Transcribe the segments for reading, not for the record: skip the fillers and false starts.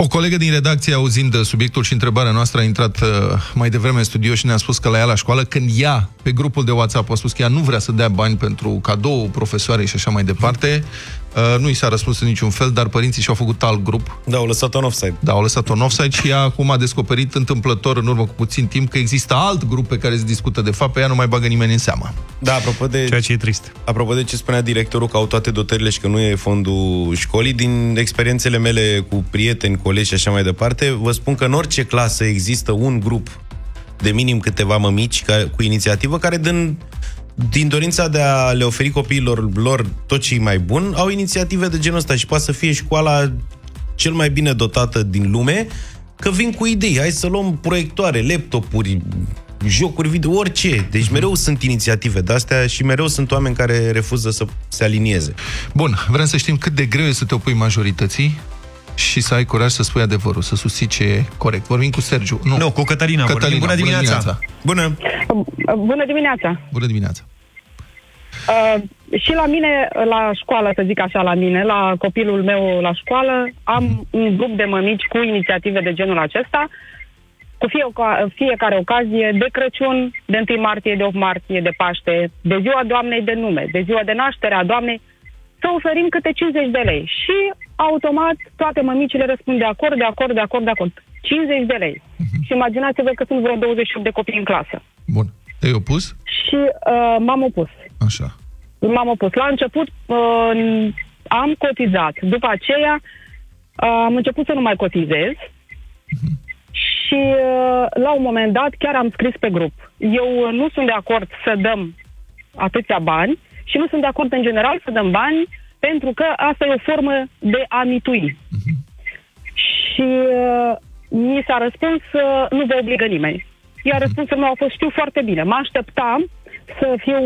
O colegă din redacție, auzind subiectul și întrebarea noastră, a intrat mai devreme în studio și ne-a spus că la ea la școală, când ea, pe grupul de WhatsApp, a spus că ea nu vrea să dea bani pentru cadou profesoarei și așa mai departe, nu i s-a răspuns în niciun fel, dar părinții și-au făcut alt grup. Da, au lăsat-o în offside. Da, au lăsat-o în offside și ea acum a descoperit întâmplător, în urmă cu puțin timp, că există alt grup pe care se discută de fapt, pe ea nu mai bagă nimeni în seamă. Da, apropo de... Ceea ce e trist. Apropo de ce spunea directorul, că au toate dotările și că nu e fondul școlii, din experiențele mele cu prieteni, colegi și așa mai departe, vă spun că în orice clasă există un grup de minim câteva mămici cu inițiativă care din dorința de a le oferi copiilor lor tot ce e mai bun, au inițiative de genul ăsta și poate să fie școala cel mai bine dotată din lume, că vin cu idei. Hai să luăm proiectoare, laptopuri, jocuri video, orice. Deci mereu sunt inițiative de-astea și mereu sunt oameni care refuză să se alinieze. Bun, vrem să știm cât de greu e să te opui majorității și să ai curaj să spui adevărul, să susții ce e corect. Vorbim cu Sergiu. Nu, cu Cătălina. Bună dimineața! Bună! Bună dimineața! Bună dimineața! Și la mine, la școală, să zic așa, la copilul meu la școală, am un grup de mămici cu inițiative de genul acesta, cu fiecare ocazie, de Crăciun, de 1 martie, de 8 martie, de Paște, de ziua Doamnei de nume, de ziua de naștere a Doamnei, să oferim câte 50 de lei. Și automat toate mămicile răspund de acord, de acord, de acord, de acord. 50 de lei. Și imaginați-vă că sunt vreo 28 de copii în clasă. Bun. Te-ai opus? Și m-am opus. Așa. M-am opus. La început am cotizat. După aceea am început să nu mai cotizez. Și la un moment dat chiar am scris pe grup. Eu nu sunt de acord să dăm atâția bani și nu sunt de acord în general să dăm bani pentru că asta e o formă de a mitui. Și mi s-a răspuns nu vă obligă nimeni. Iar răspunsul meu a fost știu foarte bine. Mă așteptam să fiu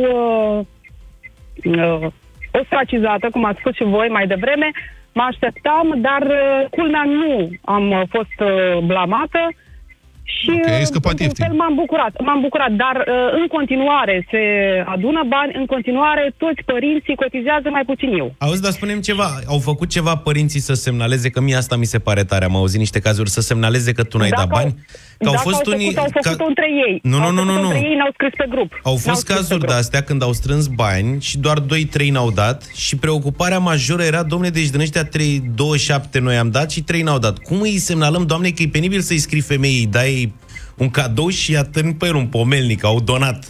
ostracizată, cum ați spus și voi mai devreme. Mă așteptam, dar culmea nu am fost blamată. Și într-un fel m-am bucurat, dar în continuare se adună bani, în continuare toți părinții cotizează, mai puțin eu. Auzi, dar spunem ceva, au făcut ceva părinții să semnaleze, că mie asta mi se pare tare, am auzit niște cazuri, să semnaleze că tu n-ai dat bani? Că au făcut între ei. Nu. Între ei n-au scris pe grup. Au fost cazuri de-astea când au strâns bani și doar 2-3 n-au dat și preocuparea majoră era, domne, deci din ăștia 27 noi am dat și 3 n-au dat. Cum îi semnalăm, doamne, că e penibil să-i scrii femeii, dai un cadou și atârni pe el un pomelnic, au donat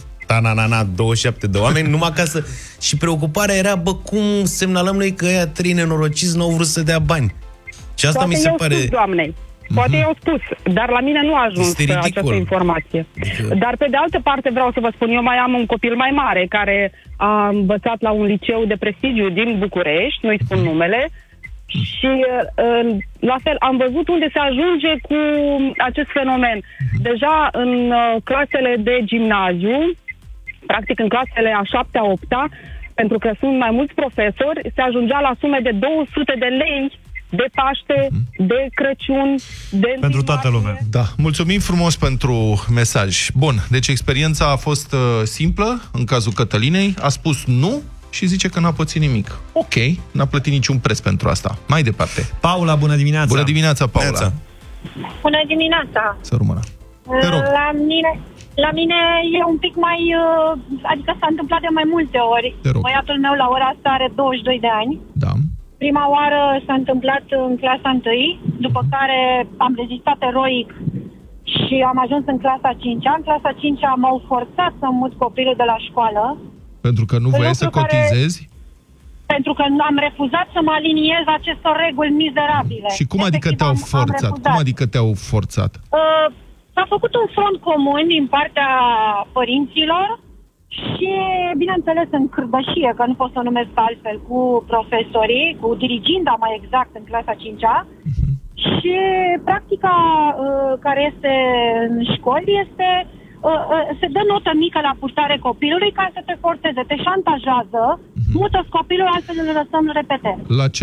27 de oameni, numai ca să... Și preocuparea era, cum semnalăm noi că ăia 3 nenorociți n-au vrut să dea bani. Și asta mi se pare... Spus, doamnei. Poate i-au spus, dar la mine nu a ajuns această informație. Dar pe de altă parte vreau să vă spun, eu mai am un copil mai mare care a învățat la un liceu de prestigiu din București, nu-i spun numele, și la fel am văzut unde se ajunge cu acest fenomen. Deja în clasele de gimnaziu, practic în clasele a 7-a, 8-a, pentru că sunt mai mulți profesori, se ajungea la sume de 200 de lei de Paște, de Crăciun, de... Pentru toată lumea. Da, mulțumim frumos pentru mesaj. Bun, deci experiența a fost simplă, în cazul Cătălinei, a spus nu și zice că n-a pățit nimic. Ok, n-a plătit niciun preț pentru asta. Mai departe. Paula, bună dimineața! Bună dimineața, Paula! Bună dimineața! Să rămână. Te rog. La mine e un pic mai... adică s-a întâmplat de mai multe ori. Băiatul meu la ora asta are 22 de ani. Da. Prima oară s-a întâmplat în clasa 1, după care am rezistat eroic și am ajuns în clasa 5-a. În clasa 5-a m-au forțat să mut copilul de la școală. Pentru că nu voiai să cotizezi? Pentru că am refuzat să mă aliniez acestor reguli mizerabile. Și cum adică te-au forțat? Cum adică te-au forțat? S-a făcut un front comun din partea părinților și, bineînțeles, în cârbășie, că nu pot să o numesc altfel, cu profesorii, cu diriginda mai exact în clasa 5-a. Și practica care este în școli este... se dă notă mică la purtare copilului ca să te forțeze, te șantajează, mută-ți copilul, altfel îl lăsăm repete.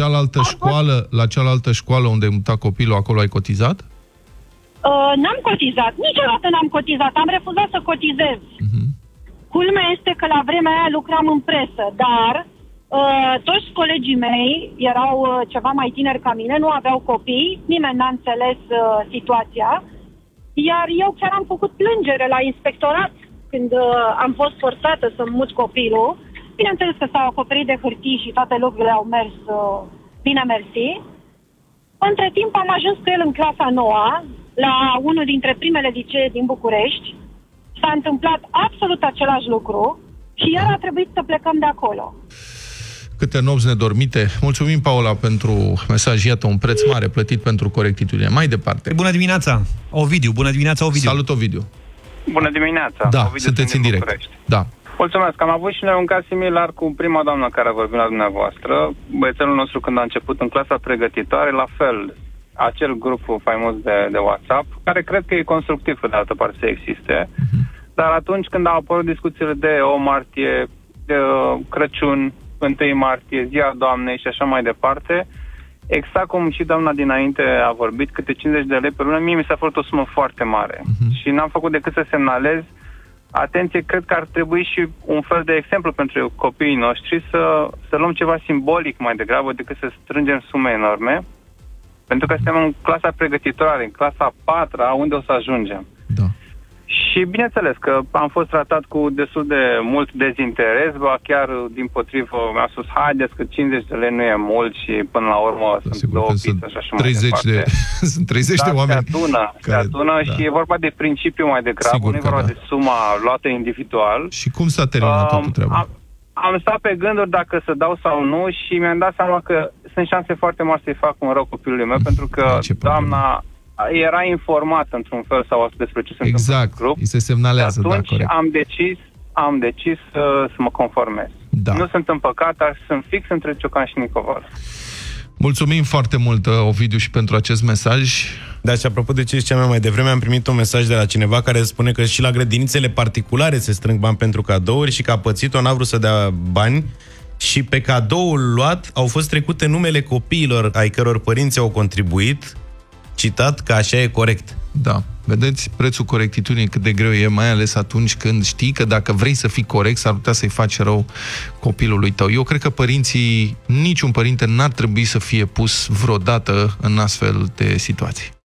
La cealaltă școală unde ai mutat copilul, acolo ai cotizat? N-am cotizat, niciodată n-am cotizat, am refuzat să cotizez. Culmea este că la vremea aia lucram în presă, dar Toți colegii mei erau ceva mai tineri ca mine, nu aveau copii, nimeni n-a înțeles situația, iar eu chiar am făcut plângere la inspectorat când am fost forțată să-mi mut copilul. Bineînțeles că s-au acoperit de hârtii și toate lucrurile au mers bine mersi. Între timp am ajuns cu el în clasa 9-a, la unul dintre primele licee din București. S-a întâmplat absolut același lucru și iar a trebuit să plecăm de acolo. Câte nopți nedormite. Mulțumim, Paula, pentru mesaj. Iată, un preț mare plătit pentru corectitudine. Mai departe. Bună dimineața, Ovidiu. Bună dimineața, Ovidiu. Salut, Ovidiu. Bună dimineața. Da, Ovidiu, sunteți în direct. București. Da. Mulțumesc. Am avut și noi un caz similar cu prima doamnă care a vorbit la dumneavoastră. Băiețelul nostru, când a început în clasa pregătitoare, la fel, acel grup faimos de WhatsApp, care cred că e constructiv, pe de altă parte, să existe. Dar atunci când au apărut discuțiile de 8 martie, de Crăciun, 1 martie, Ziua Doamnei și așa mai departe, exact cum și doamna dinainte a vorbit, câte 50 de lei pe lună, mie mi s-a făcut o sumă foarte mare. Și n-am făcut decât să semnalez. Atenție, cred că ar trebui și un fel de exemplu pentru copiii noștri să luăm ceva simbolic mai degrabă decât să strângem sume enorme, pentru că suntem în clasa pregătitoare, în clasa 4-a, unde o să ajungem. Da. Și bineînțeles că am fost tratat cu destul de mult dezinteres, chiar dimpotrivă mi-a spus, haideți că 50 de lei nu e mult și până la urmă sunt două pizze și așa mai departe. Sunt 30 de oameni. Se adună și e vorba de principiu mai degrabă, nu e vorba de suma luată individual. Și cum s-a terminat toată treaba? Am stat pe gânduri dacă să dau sau nu și mi-am dat seama că sunt șanse foarte mari să-i fac un rău copilului meu, pentru că doamna era informat într-un fel sau altul despre ce se întâmplă în grup. Îi se semnalează, atunci corect. am decis să mă conformez. Da. Nu sunt împăcat, dar sunt fix între Ciocan și Nicoval. Mulțumim foarte mult, Ovidiu, și pentru acest mesaj. Da, și apropo de ce ziceam mai devreme, am primit un mesaj de la cineva care spune că și la grădinițele particulare se strâng bani pentru cadouri și că a pățit-o, n-a vrut să dea bani și pe cadoul luat au fost trecute numele copiilor ai căror părinți au contribuit, citat, că așa e corect. Da. Vedeți, prețul corectitudinii cât de greu e, mai ales atunci când știi că dacă vrei să fii corect, s-ar putea să-i faci rău copilului tău. Eu cred că părinții, niciun părinte n-ar trebui să fie pus vreodată în astfel de situații.